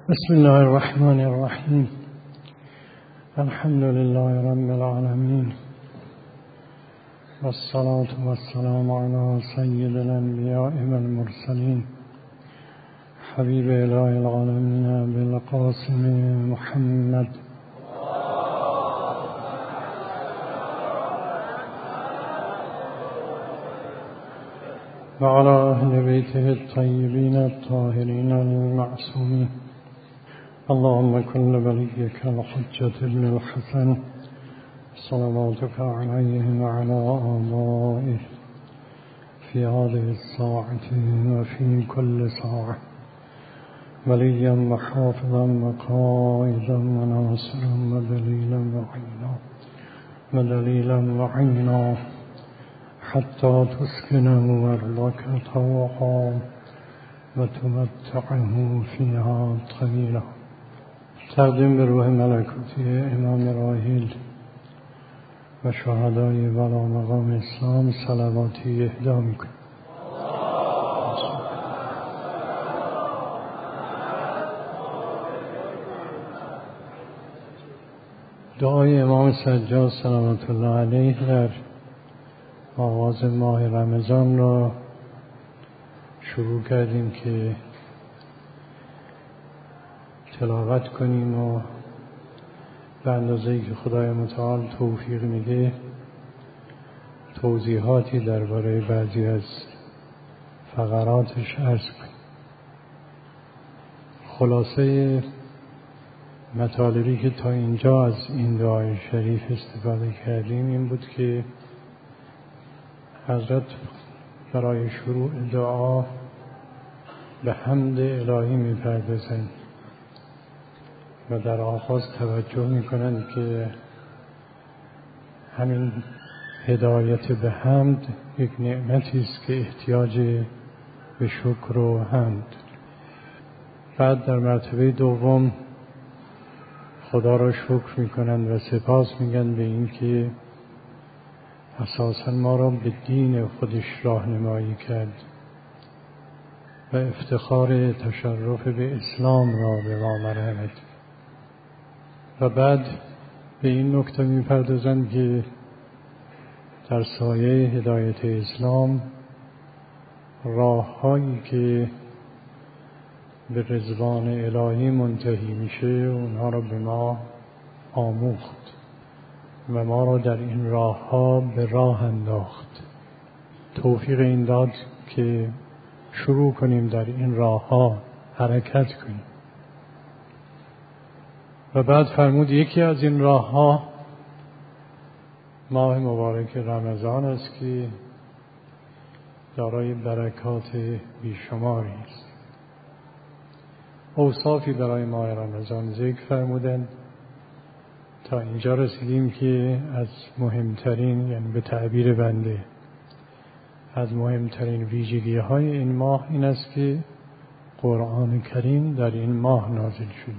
بسم الله الرحمن الرحیم. الحمد لله رب العالمین والصلاة والسلام علی سید الانبیاء والمرسلین حبیب اله العالمین بالقاسم محمد وعلى أهل بيته الطيبين الطاهرين المعصومين. اللهم كن لوليك الحجة ابن الحسن صلواتك عليه وعلى آبائه في هذه الساعة وفي كل ساعة وليا وحافظا وقائدا وناصرا ودليلا وعينا حتى تسكنه أرضك طوعا وتمتعه فيها طويلا. تقدیم به روح ملکوتی امام راحیل و شهدای بالا مقام اسلام صلواتی اهدا میکنیم. دعای امام سجاد صلوات الله علیه در آغاز ماه رمضان را شروع کردیم که تلاوت کنیم و به اندازه‌ای که خدای متعال توفیق میده توضیحاتی درباره بعضی از فقراتش عرض کنیم. خلاصه مطالبی که تا اینجا از این دعای شریف استفاده کردیم این بود که حضرت برای شروع دعا به حمد الهی می‌پردازند و در آغاز توجه می‌کنند که همین هدایت به حمد یک نعمتی است که احتیاج به شکر و حمد. بعد در مرتبه دوم خدا را شکر می‌کنند و سپاس می‌گن به این که اساساً ما را به دین خودش راهنمایی کرد و افتخار تشرف به اسلام را به ما مرحمت. و بعد به این نکته می‌پردازند که در سایه هدایت اسلام راه‌هایی که به رضوان الهی منتهی میشه اونها را به ما آموخت و ما را در این راه‌ها به راه انداخت. توفیق این داد که شروع کنیم در این راه‌ها حرکت کنیم. و بعد فرمود یکی از این راه‌ها ماه مبارک رمضان است که دارای برکات بیشماری است. اوصافی برای ماه رمضان ذکر فرمودند. تا اینجا رسیدیم که از مهمترین، یعنی به تعبیر بنده از مهمترین ویژگی‌های این ماه این است که قرآن کریم در این ماه نازل شده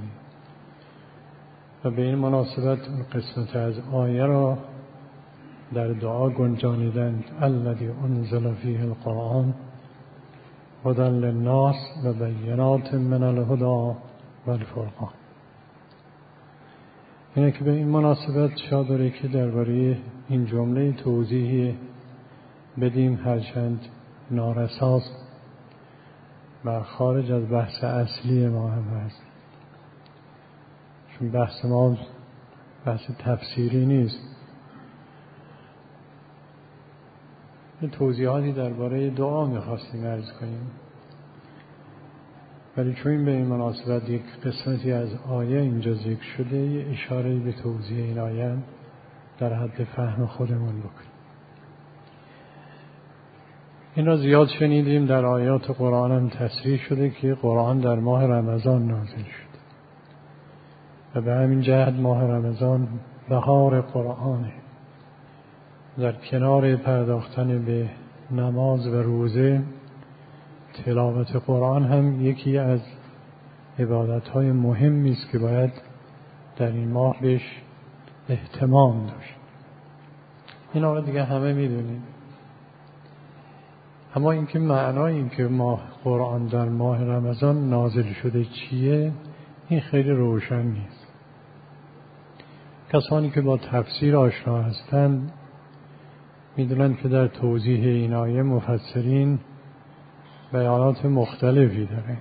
و به این مناسبت قسمت از آیه را در دعا گنجانیدند. الذی انزل فیه القرآن هدی للناس و بینات من الهدی والفرقان. اینه که به این مناسبت شاید داره که درباره این جمله توضیحی بدیم، هرچند نارساست و خارج از بحث اصلی ما هم هست، چون بحث ما بحث تفسیری نیست. یه توضیحاتی درباره دعا می‌خواستیم عرض کنیم، ولی چون به این مناسبت یک قسمتی از آیه اینجا ذکر شده یه اشاره به توضیح این آیه در حد فهم خودمون بکنیم. این را زیاد شنیدیم، در آیات قرآن هم تصریح شده که قرآن در ماه رمضان نازل شد و به همین جهت ماه رمضان بهار قرآنه. در کنار پرداختن به نماز و روزه، تلاوت قرآن هم یکی از عبادت‌های مهمی است که باید در این ماه بهش اهتمام داشت. این آقا دیگه همه میدونیم. اما اینکه معنای این که ماه قرآن در ماه رمضان نازل شده چیه، این خیلی روشن نیست. کسانی که با تفسیر آشنا هستند میدونن که در توضیح این آیه مفسرین بیانات مختلفی دارن.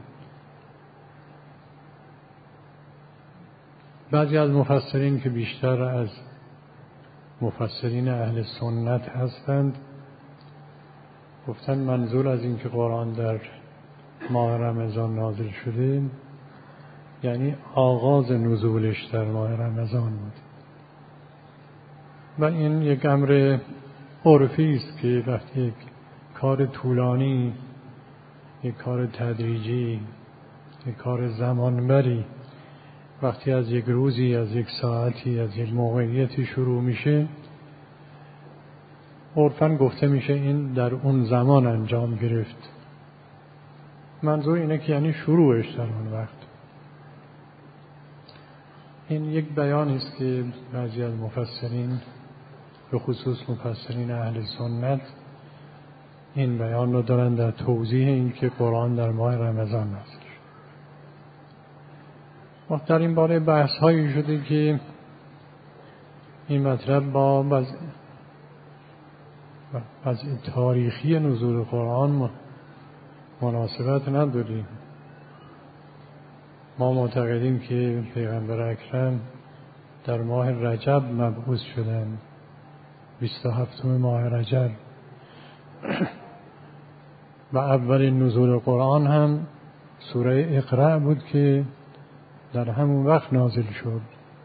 بعضی از مفسرین که بیشتر از مفسرین اهل سنت هستند گفتن منظور از این که قرآن در ماه رمضان نازل شده یعنی آغاز نزولش در ماه رمضان بود و این یک امر عرفی است که وقتی یک کار طولانی، یک کار تدریجی، یک کار زمانبری وقتی از یک روزی، از یک ساعتی، از یک موقعیتی شروع میشه عرفاً گفته میشه این در اون زمان انجام گرفت. منظور اینه که یعنی شروعش در اون وقت. این یک بیانی است که بعضی از مفسرین به خصوص مفسرین اهل سنت این بیان رو دارن در توضیح این که قرآن در ماه رمضان نازل شد. وقت در این باره بحث هایی شده که این مطلب با وضع تاریخی نزول قرآن مناسبت نداریم. ما معتقدیم که پیغمبر اکرم در ماه رجب مبعوث شدن، 27 ماه رجب و اول نزول قرآن هم سوره اقرأ بود که در همون وقت نازل شد.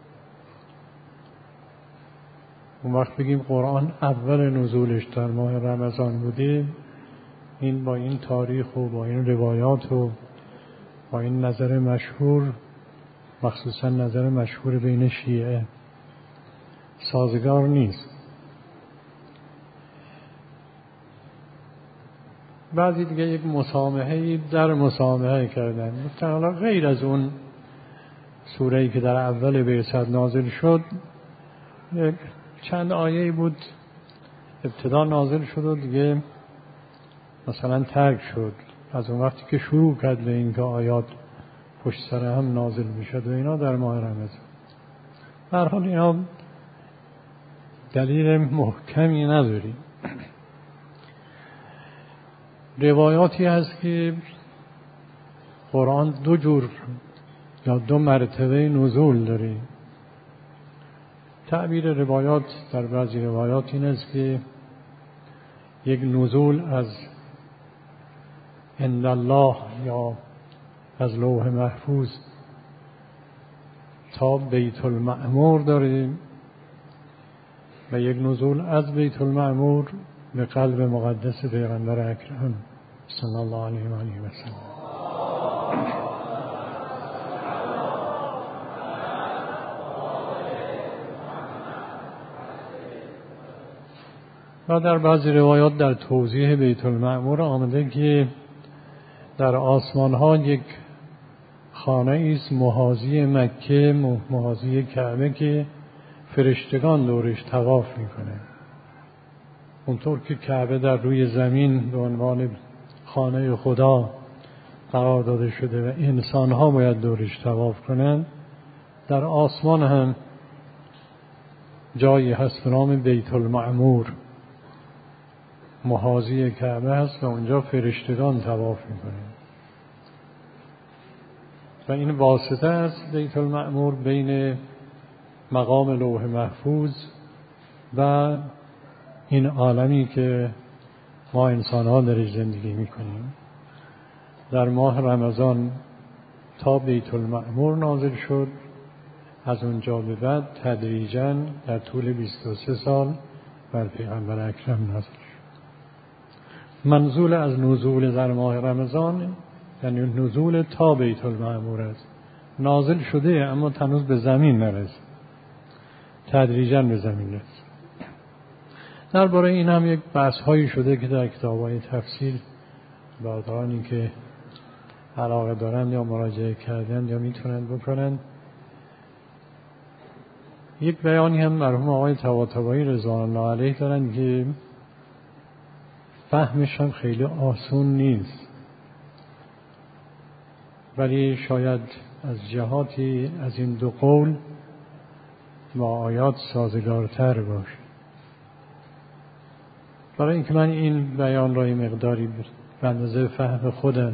اون وقت بگیم قرآن اول نزولش در ماه رمضان بوده، این با این تاریخ و با این روایات و با این نظر مشهور، مخصوصا نظر مشهور بین شیعه، سازگار نیست. بعضی دیگه یک مسامحه‌ای در مسامحه کردن، گفتن حالا غیر از اون سوره‌ای که در اول بعثت نازل شد یک چند آیه‌ای بود ابتدا نازل شد و دیگه مثلا ترک شد. از اون وقتی که شروع کرد به این که آیات پشت سر هم نازل میشد و اینا در ماه رمضان. به هر حال اینا دلیل محکمی نداریم. روایاتی هست که قرآن دو جور یا دو مرتبه نزول داره. تعبیر روایات در بعضی روایات این است که یک نزول از عند الله یا از لوح محفوظ تا بیت المعمور داریم و یک نزول از بیت المعمور به قلب مقدس پیغمبر اکرم صلی الله علیه و آله و سلم. و در بعضی روایات در توضیح بیت المعمور آمده که در آسمان ها یک خانه است محاذی مکه، محاذی کعبه که فرشتگان دورش طواف میکنه. اونطور که کعبه در روی زمین به عنوان خانه خدا قرار داده شده و انسان ها باید دورش طواف کنند، در آسمان هم جایی هست به نام بیت المعمور محاذی کعبه هست و اونجا فرشتگان طواف میکنند و این واسطه است بیت المعمور بین مقام لوح محفوظ و این عالمی که ما انسان ها درش زندگی میکنیم. در ماه رمضان تا بیت المعمور نازل شد، از اونجا به بعد تدریجاً در طول 23 سال بر پیغمبر اکرم نازل شد. منزول از نزول در ماه رمضان یعنی نزول تا بیت المعمور است. نازل شده اما هنوز به زمین نرسید، تدریجاً به زمین رسید. درباره این هم یک بحث هایی شده که در کتاب‌های تفسیر برادرانی که علاقه دارند یا مراجعه کردند یا میتونند بکنند. یک بیانی هم مرحوم آقای طباطبایی رضوان الله علیه دارند که فهمش هم خیلی آسون نیست، ولی شاید از جهاتی از این دو قول با آیات سازگارتر باشه. برای اینکه من این بیان را یه مقداری به اندازه فهم خودم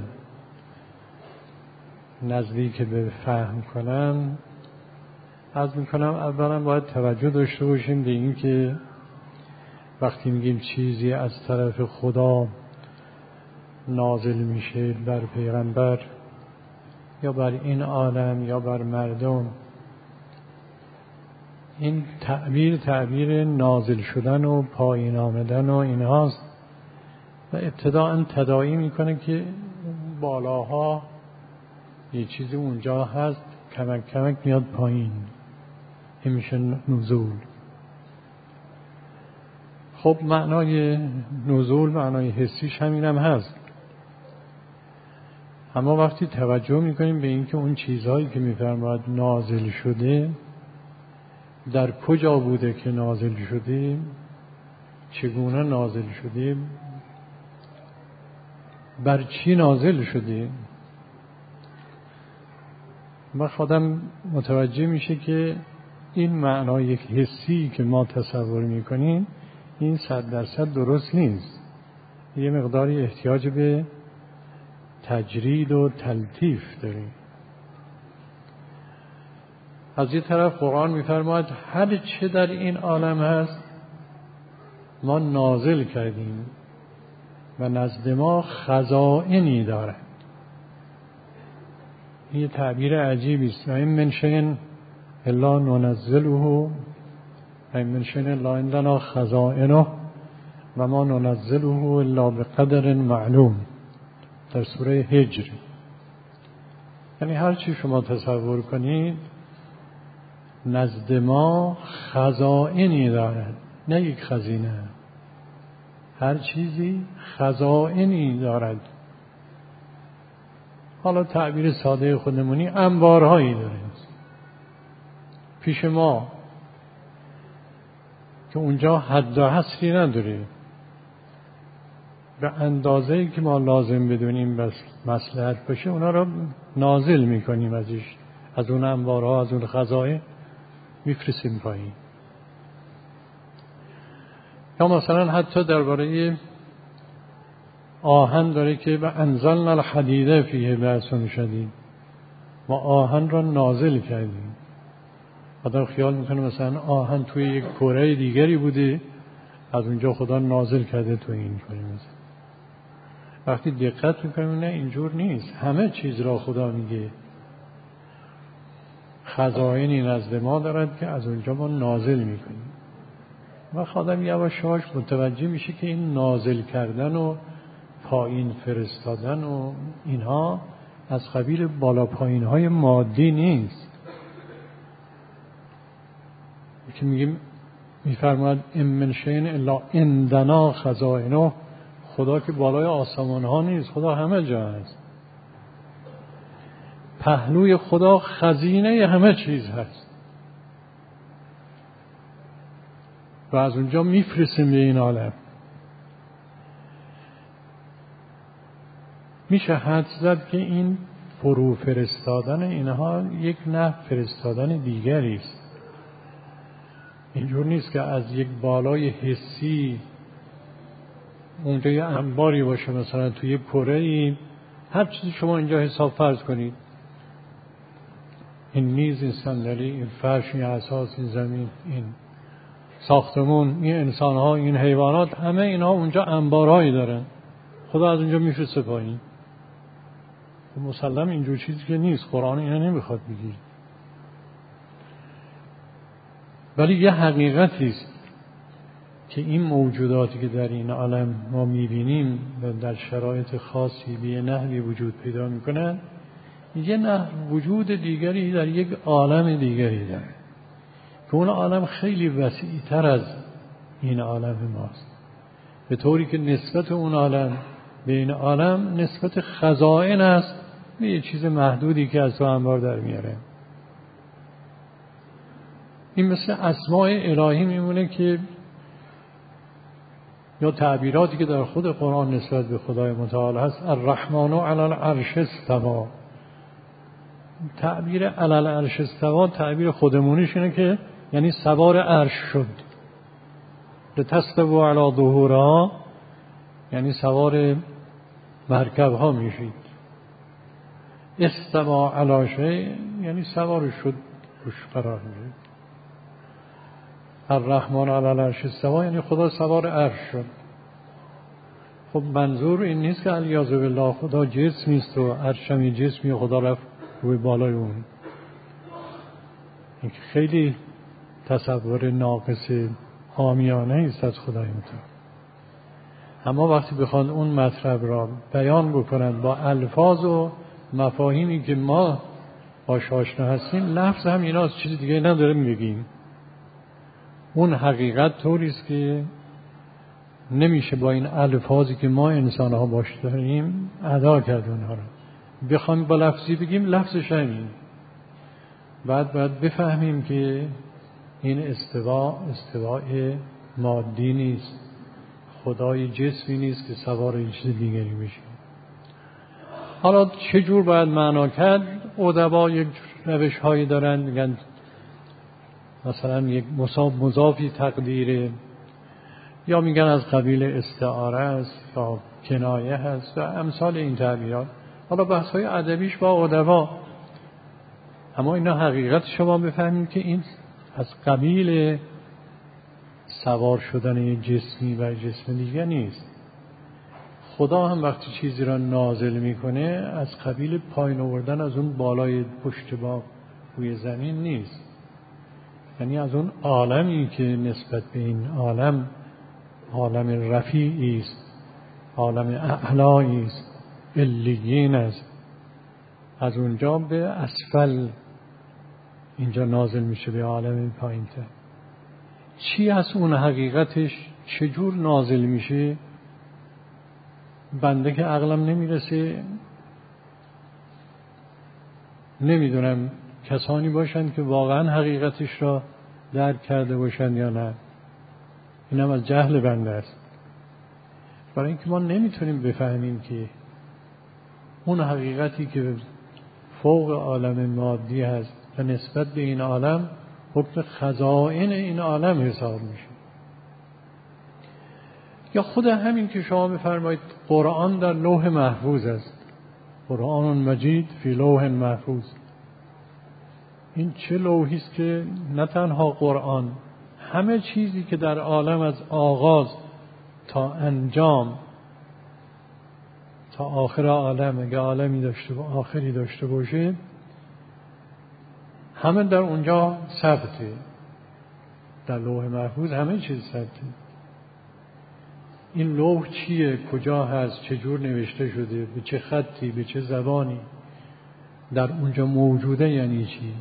نزدیک به فهم کنم، عرض میکنم اولا باید توجه داشته باشیم به این که وقتی میگیم چیزی از طرف خدا نازل میشه بر پیغمبر یا بر این عالم یا بر مردم، این تعبیر نازل شدن و پایین آمدن و اینهاست و ابتداء تداعی میکنه که بالاها یه چیزی اونجا هست کمک کمک میاد پایین، این میشه نزول. خب معنای نزول معنای حسیش همینم هست، اما وقتی توجه میکنیم به اینکه اون چیزهایی که میفرماید نازل شده در کجا بوده که نازل شده، چگونه نازل شده، بر چی نازل شده، و خودم متوجه میشه که این معنای یک حسی که ما تصور میکنیم این 100% درست نیست، یه مقداری احتیاج به تجرید و تلطیف داریم. از یه طرف قرآن میفرماید هر چه در این عالم هست ما نازل کردیم و نزد ما خزائنی دارد. این تعبیر عجیبی است. و این من شیء الا ننزله و این من شیء الا عندنا خزائنه و ما ننزله الا بقدر معلوم در سوره هجر. یعنی هر چی شما تصور کنید نزد ما خزائنی دارد، نه یک خزینه، هر چیزی خزائنی دارد. حالا تعبیر ساده خودمونی انبارهایی داره پیش ما که اونجا حد و حصری نداره، به اندازه‌ای که ما لازم بدونیم بس مصلحت باشه اونا رو نازل میکنیم ازش، از اون انبارها از اون خزائن میفرستیم پایین. یا مثلا حتی درباره آهن داره که و انزلنا الحدید فیه بأس شدید، ما آهن را نازل کردیم. آدم خیال میکنه مثلا آهن توی یک کره دیگری بوده از اونجا خدا نازل کرده توی این کره. وقتی دقت میکنیم نه اینجور نیست، همه چیز را خدا میگه خزائنی نزد ما دارد که از اونجا ما نازل میکنیم. و خودم یواش یواش متوجه میشه که این نازل کردن و پایین فرستادن و اینها از قبیل بالا پایین های مادی نیست. که میگیم میفرماید ان من شیء الا عندنا خزائنه، خدا که بالای آسمان ها نیست، خدا همه جا هست. پهلوی خدا خزینه همه چیز هست و از اونجا میفرستیم به این عالم. میشه حد زد که این فرو فرستادن اینها یک نحو فرستادن دیگری است. اینجور نیست که از یک بالای حسی اونجا یه انباری باشه، مثلا توی یک کره‌ای هر چیزی شما اینجا حساب فرض کنید، این میز، این صندلی، این فرش، این اساس، این زمین، این ساختمون، این انسان‌ها، این حیوانات، همه اینها اونجا انبارهایی دارن، خدا از اونجا میفرسته پایین. مسلم اینجور چیزی که نیست، قرآن اینا نمیخواد بگی. ولی یه حقیقتی است که این موجوداتی که در این عالم ما میبینیم و در شرایط خاصی به نحوی وجود پیدا میکنن، یه نحو وجود دیگری در یک عالم دیگری داره که اون عالم خیلی وسیع‌تر از این عالم ماست، به طوری که نسبت اون عالم به این عالم نسبت خزائن است، به یه چیز محدودی که از تو انبار در میاره. این مثل اسماء الهی میمونه که یا تعبیراتی که در خود قرآن نسبت به خدای متعال هست. الرحمن علی العرش استوی، تعبیر علل عرش استوا، تعبیر خودمونیش اینه که یعنی سوار عرش شد. لتستووا علی ظهورها یعنی سوار مرکب ها میشید. استوا علی شیء یعنی سوار شد، روش قرار میگیرید. الرحمن علی العرش استوا یعنی خدا سوار عرش شد. خب منظور این نیست که علیاذ بالله خدا جسم نیست و عرشمی جسمی و خدا رفت روی بالای اون. این خیلی تصور ناقص عامیانه است از خدای متعال. اما وقتی بخوان اون مطلب را بیان بکنند با الفاظ و مفاهیمی که ما باش آشنا هستیم، لفظ هم ایناست، چیز دیگه نداریم بگیم. اون حقیقت طوری است که نمیشه با این الفاظی که ما انسان ها باش داریم ادا کرد اونها را. بخوام با لفظی بگیم لفظش همین. بعد باید بفهمیم که این استواء مادی نیست، خدای جسمی نیست که سوار این چیز دیگری میشه. حالا چجور باید معنا کرد؟ ادبا یک روش هایی دارن، میگن مثلا یک مضافی تقدیره، یا میگن از قبیل استعاره است یا کنایه هست و امثال این تعبیرات. حالا بحث های ادبیش با ادبا، اما اینا حقیقت شما بفهمید که این از قبیل سوار شدن جسمی و جسم دیگه نیست. خدا هم وقتی چیزی را نازل میکنه از قبیل پایین آوردن از اون بالای پشت بام روی زمین نیست. یعنی از اون عالمی که نسبت به این عالم رفیعی است، عالم اعلایی است، علیین است، از اونجا به اسفل اینجا نازل میشه به عالم پایین‌تر. چی از اون حقیقتش چجور نازل میشه؟ بنده که عقلم نمیرسه، نمیدونم کسانی باشند که واقعا حقیقتش را درک کرده باشند یا نه. اینم از جهل بنده است. برای اینکه ما نمیتونیم بفهمیم که اون حقیقتی که فوق عالم مادی هست و نسبت به این عالم حکم خزائن این عالم حساب میشه. یا خود همین که شما بفرمایید قرآن در لوح محفوظ است، قرآن مجید فی لوح محفوظ. این چه لوحی است که نه تنها قرآن، همه چیزی که در عالم از آغاز تا انجام تا آخر عالم، اگه عالمی داشته و آخری داشته باشه، همه در اونجا ثبته. در لوح محفوظ همه چیز ثبته. این لوح چیه؟ کجا هست؟ چجور نوشته شده؟ به چه خطی؟ به چه زبانی در اونجا موجوده؟ یعنی چی؟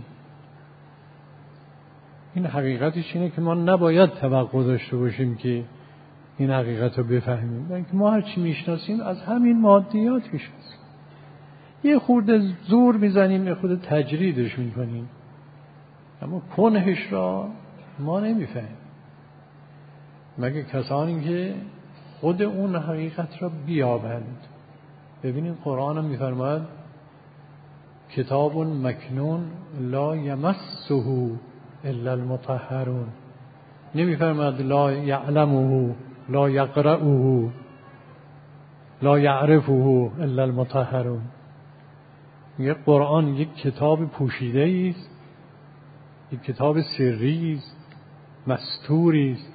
این حقیقتش اینه که ما نباید توقع داشته باشیم که این حقیقت رو بفهمیم، بلکه ما هر چی میشناسیم از همین مادیات میشناسیم. یه خورده زور میزنیم، یه خورده تجریدش میکنیم، اما کنهش را ما نمیفهمیم مگه کسانی که خود اون حقیقت را بیابند. ببینید قرآن هم میفرماید کتاب مکنون لا یمسه الا المطهرون. نمیفرماید لا یعلمه، لا یقرأه، لا یعرفه الا المطهرون. میگه قرآن یک کتاب پوشیده است، یک کتاب سری است، مستوری است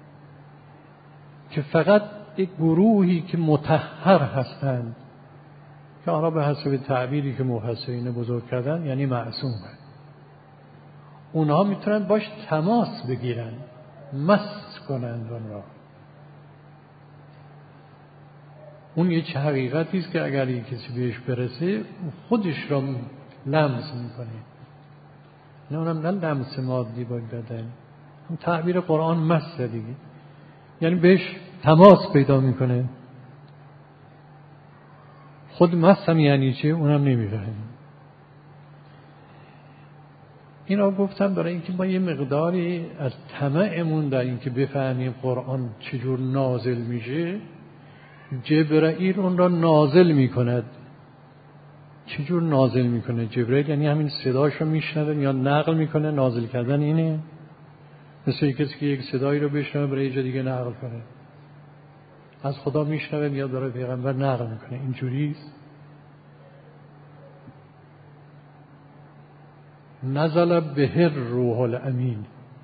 که فقط یک گروهی که مطهر هستند، که آنها به حسب تعبیری که مفسرین بزرگ کردن یعنی معصوم هستند، اونها میتونن باش تماس بگیرن، مس کنند اون را. اون یه چه حقیقتی است که اگر یک کسی بهش برسه خودش را لمس میکنه. نه اونم نه لمس مادی با بدن، اون تعبیر قرآن مس دیگه، یعنی بهش تماس پیدا میکنه. خود مس هم یعنی چه اونم نمیفهمه. این را گفتم برای اینکه ما یه مقداری از طمعمون در اینکه بفهمیم قرآن چجور نازل میشه، جبرائیل اون را نازل میکند چجور نازل میکنه جبرئیل؟ یعنی همین صداش رو میشنوه یا نقل میکنه؟ نازل کردن اینه؟ مثل کسی که یک صدایی رو بشنوه برای یه جا دیگه نقل کنه. از خدا میشنوه میاد برای پیغمبر نقل میکنه. اینجوریست. نزل به روح الامین.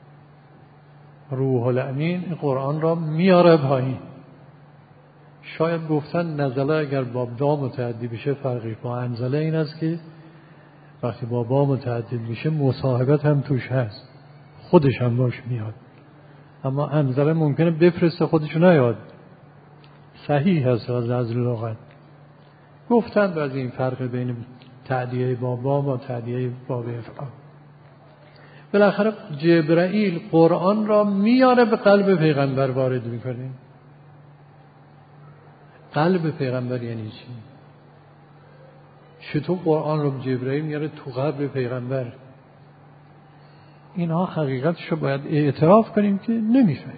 روح الامین این قرآن را میاره پایین. شاید گفتن نزله اگر با با متعدی بشه فرقی با انزله این است که وقتی با با متعدی میشه مصاحبت هم توش هست، خودش هم باش میاد. اما انزله ممکنه بفرسته خودش نیاد. صحیح هست از لغت. گفتن از این فرق بین تعدیه با با و تعدیه با به افعال. بالاخره جبرائیل قرآن را میاره به قلب پیغمبر وارد میکنه. قلب پیغمبر یعنی چی؟ چطور قرآن رو جبرائیل میاره تو قلب پیغمبر؟ اینها حقیقتش رو باید اعتراف کنیم که نمیفهمیم.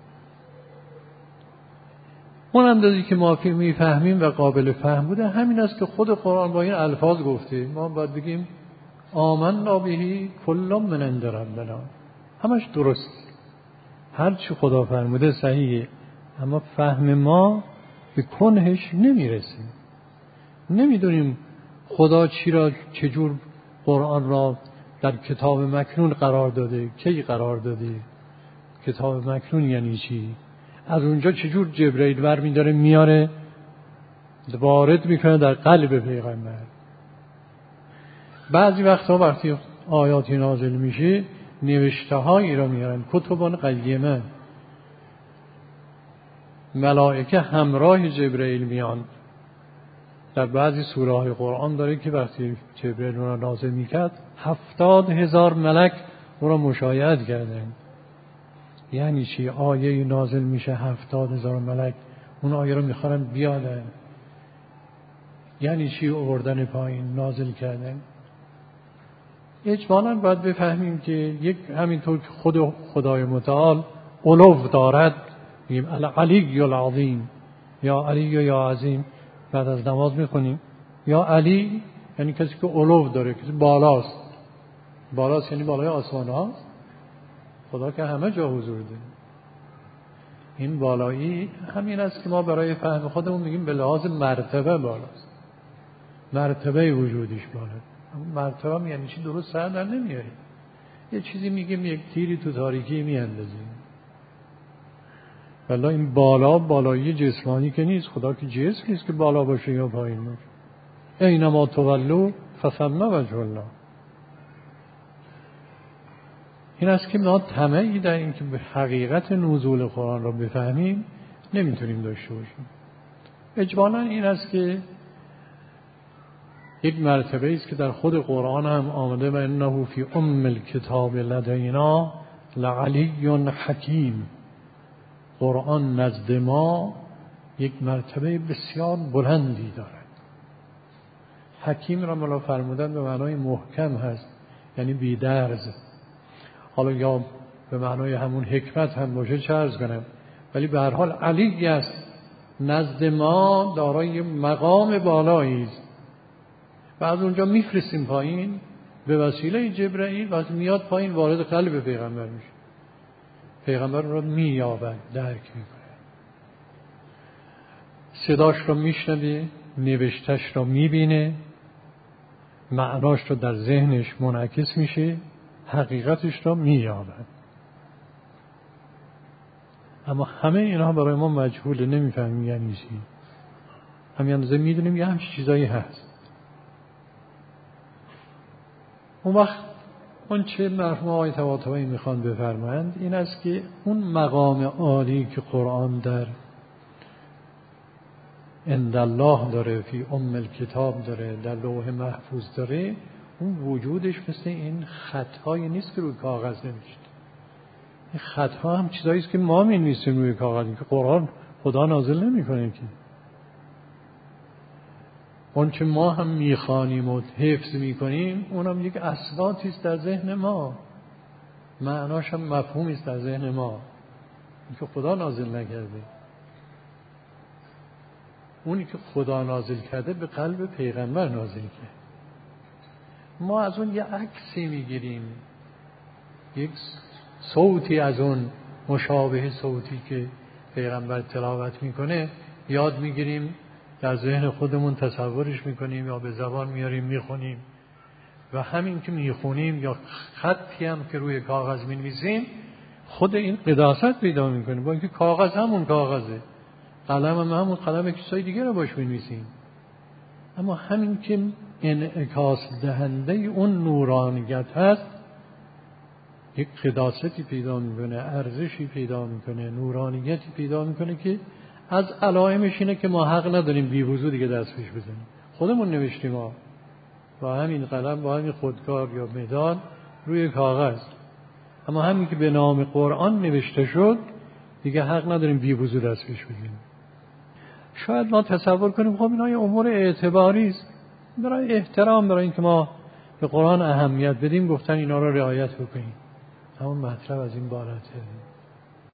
اون اندازی که ما میفهمیم و قابل فهم بوده همین است که خود قرآن با این الفاظ گفته. ما باید بگیم آمنا به کل من عند ربنا. همش درست، هر چی خدا فرموده صحیحه، اما فهم ما به کنهش نمیرسیم. نمیدونیم خدا چی را چجور قرآن را در کتاب مکنون قرار داده، کی قرار داده، کتاب مکنون یعنی چی، از اونجا چجور جبرئیل برمی‌داره میاره وارد میکنه در قلب پیغمبر. بعضی وقتا وقتی آیاتی نازل میشه نوشته هایی را میارن، کتبان قیمه، ملائکه همراه جبرئیل میان. در بعضی سوره های قرآن داره که وقتی جبرئیل را نازل میکرد 70,000 ملک او را مشاهده کردن. یعنی چی؟ آیه نازل میشه 70,000 ملک اون آیه رو میخوان بیادن. یعنی چی آوردن پایین نازل کردن؟ اجمالاً باید بفهمیم که یک همینطور که خود خدای متعال علو دارد، میگیم العلی العظیم یا علی یا عظیم، بعد از نماز میخونیم یا علی یعنی کسی که علو داره، کسی بالاست. بالاست یعنی بالای آسمان هاست. خدا که همه جا حضور داره. این بالایی همین است که ما برای فهم خودمون میگیم به لحاظ مرتبه بالاست، مرتبه وجودش بالاست. مرتبه یعنی چی؟ درست سر در نمیاریم. یه چیزی میگیم یک تیری تو تاریکی میاندازیم. والله این بالایی جسمانی که نیست. خدا که جسم نیست که بالا باشه یا پایین باشه. اینما تولوا فثم وجه الله. این است که ما طمعی در این که به حقیقت نزول قرآن را بفهمیم نمیتونیم داشته باشیم. اجمالاً این است که یک مرتبه است که در خود قرآن هم آمده و انه فی الکتاب لدینا لعلی حکیم. قرآن نزد ما یک مرتبه بسیار بلندی دارد. حکیم را مولا فرمودن به معنای محکم هست، یعنی بی‌درز. حالا یا به معنای همون حکمت هم باشه چه عرض کنم، ولی به هر حال علی است، نزد ما دارای مقام بالایی است. و از اونجا میفرستیم پایین به وسیله جبرئیل. وقتی میاد پایین وارد قلب پیغمبر میشه، پیغمبر رو مییابد، درک میکنه، صداش رو میشنوه، نوشتش رو میبینه، معناش رو در ذهنش منعکس میشه، حقیقتش رو مییابد. اما همه اینها برای ما مجهوله، نمیفهمیم یعنی چی. همین اندازه میدونیم یه همچین چیزایی هست. اون وقت اون چه مرحوم آقای طباطبایی میخوان بفرمایند این است که اون مقام عالی که قرآن در عند الله داره، فی الکتاب داره، در لوح محفوظ داره، اون وجودش مثل این خطایی نیست که روی کاغذ نمیشه. این خطها هم چیزایی است که ما می‌نویسیم روی کاغذ، که قرآن خدا نازل نمی‌کنه. که اون که ما هم میخوانیم و حفظ میکنیم اونم یک اسنادی است در ذهن ما، معناش هم مفهومی است در ذهن ما، این که خدا نازل نکرده. اونی که خدا نازل کرده به قلب پیغمبر نازل کرد. ما از اون یه عکسی میگیریم، یک صوتی از اون مشابه صوتی که پیغمبر تلاوت میکنه یاد میگیریم، در ذهن خودمون تصورش میکنیم یا به زبان میاریم میخونیم و همین که میخونیم یا خطی هم که روی کاغذ مینویسیم خود این قداست پیدا میکنه، با اینکه کاغذ همون کاغذه، قلم هم همون قلم، کسای دیگه رو باش مینویسیم، اما همین که انعکاس دهنده اون نورانیت هست یک قداستی پیدا میکنه، ارزشی پیدا میکنه، نورانیتی پیدا میکنه که از علائمش اینه که ما حق نداریم بی وضو دیگه دست پیش بزنیم. خودمون نوشتیم ما با همین قلم، با همین خودکار یا مداد روی کاغذ، اما همین که به نام قرآن نوشته شد دیگه حق نداریم بی وضو دست پیش بزنیم. شاید ما تصور کنیم خب اینا یه امور اعتباری است، برای احترام، برای اینکه ما به قرآن اهمیت بدیم گفتن اینا رو رعایت بکنیم. همون مطلب از این بالاتره.